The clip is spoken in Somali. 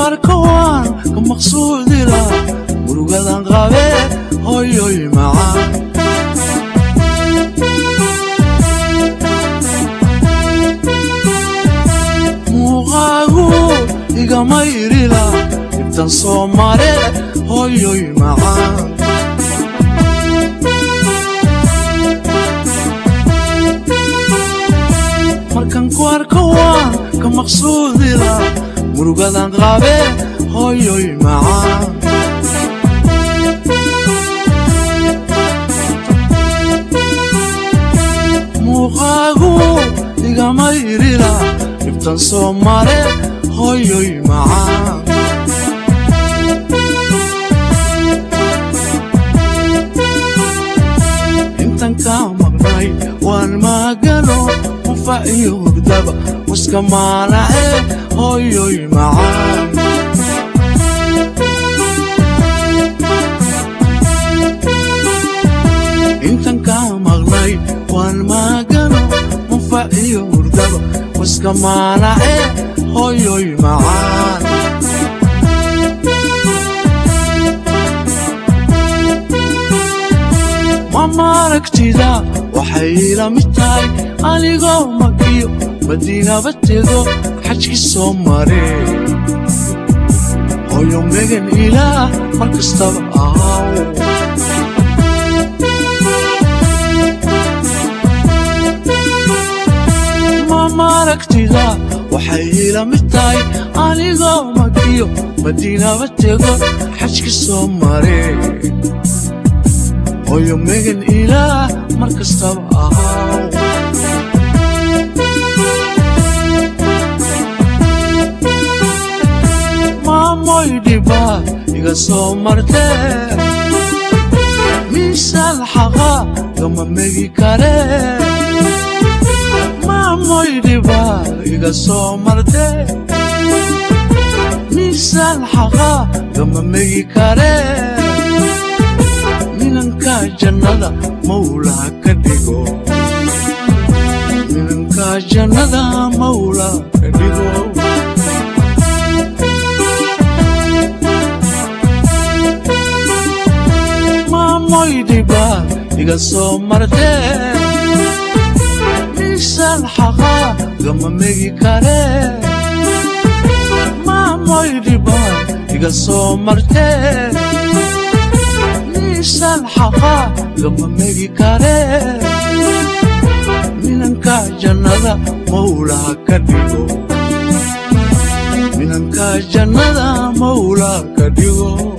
arkaan ka maqsuudi la murugadan qabe hooyoy macaan muuqaagu igama irila intan soo mare hooyoy macaan markan ku arkaan ka maqsuudi la murugadan qabe hooyoy macaan muuqaagu igama irila intan soo mare hooyoy macaan intan ka maqnay waan maagano iyo hurdaba waska maanace hooyoy macaan intan ka maqnay waan maagano munfac iyo hurdaba waska maanace hooyoy macaan mama aragtida waxay ila mid tahay anigoo makiyo madiinaba tego xajki soo mare hooyo megan ilaah mar kastaba ahaw mama aragtida waxay ila mid tahay anigoo makiyo madiinaba tego xajki soo mare hooyo megan ilaah mar kastaba ahaw maamoy dhibaad iga soo martee miisal xaqa gama megi kare maamoy dhibaad iga soo martee miisal xaqa gama megi kare minanka jannada mawlaa ka dhigo minanka jannada mawlaa ka dhigo maamoy dhibaad iga soo martee miisal xaqa gama megi kare maamoy dhibaad iga soo martee miisal xaqa gama megi kare minanka jannada mawlaa ka dhigo minanka jannada mawlaa ka dhigo